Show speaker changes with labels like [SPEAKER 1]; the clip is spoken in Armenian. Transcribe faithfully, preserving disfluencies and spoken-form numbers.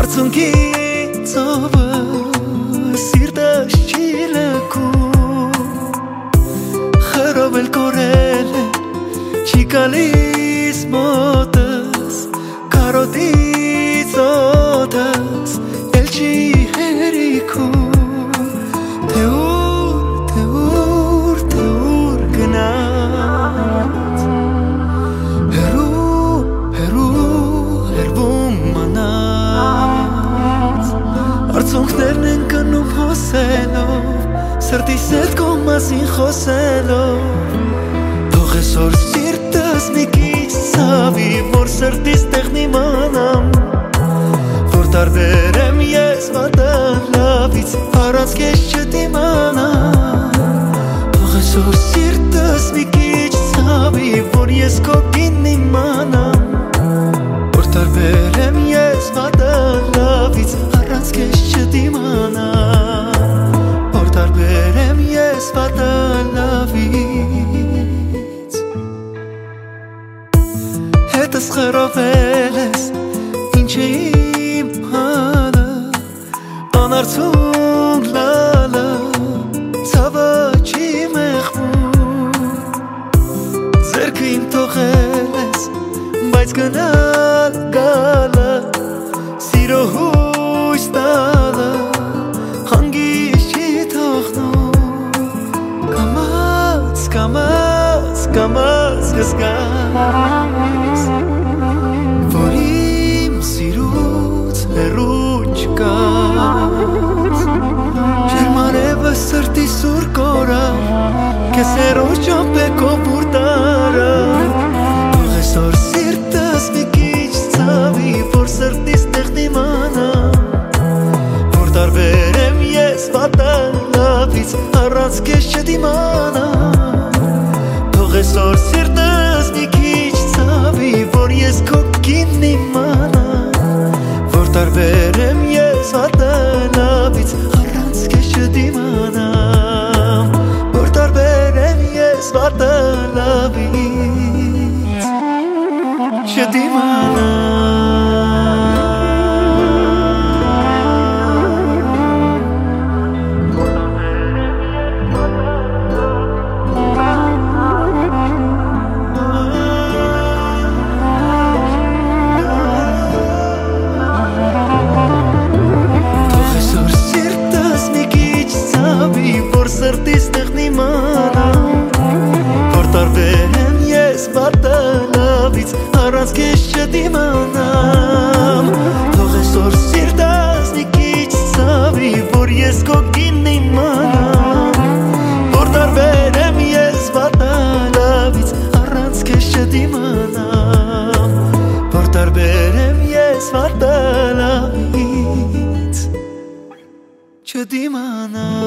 [SPEAKER 1] Արցունքի ծովը սիրտս չի լքում, խրով էլ կորել է, չի գալիս մոտս, կարոտից օդս էլ չի հերիքում, թե ուր, թե ուր, թե ուր գնաց, հեռու, հեռու, հեռվում մնաց, արցունքներն են կնում հոսելով, սրտիս հետ քո մասին խոսելով, թող այսօր սիրտս մի քիչ ցավի, որ սրտիս տեղն իմանամ, որ տարբերեմ ես վատը լավից, առանց քեզ չդիմանամ, թող այսօր սիրտս մի քիչ ցավի, որ ես քո կինն իմանամ, որ տարբերեմ ես վատը լավից, առանց քեզ չդիմանամ, որ տարբերեմ ես վատը լավից, հետս խրովել ես, ինչ է իմ հալը, անարցուն լալը, ցավը չի մեղվում, ձեռքը իմ թողել ես, բայց գնալ գալը, սիրո հույս տալը, հանգիստ չի թողնում, կամաց, կամաց, կամաց կզգաս, որ իմ սիրուց հեռու չկաս, ջերմանևը սրտի սուր կորա, քեզ հեռու ճամփեքով ուր տարա, թող այսօր սիրտս մի քիչ ցավի, որ սրտիս տեղն իմանամ, որ տարբերեմ ես վատը լավից, առանց քեզ չդիմանամ, թող այսօր սիրտս մի քիչ ցավի, որ ես քո կինն իմանամ, որ տարբերեմ ես վատը լավից, առանց քեզ չդիմանամ, որ տարբերեմ ես վատը լավից, չդիմանամ. Սրտիս տեղն իմանամ, որ տարբերեմ ես վատը լավից, առանց քեզ չդիմանամ, թող այսօր սիրտս մի քիչ ցավի, որ ես քո կինն իմանամ, որ տարբերեմ ես վատը լավից, առանց քեզ չդիմանամ, որ տարբերեմ ես վատը լավից, չդիմանամ.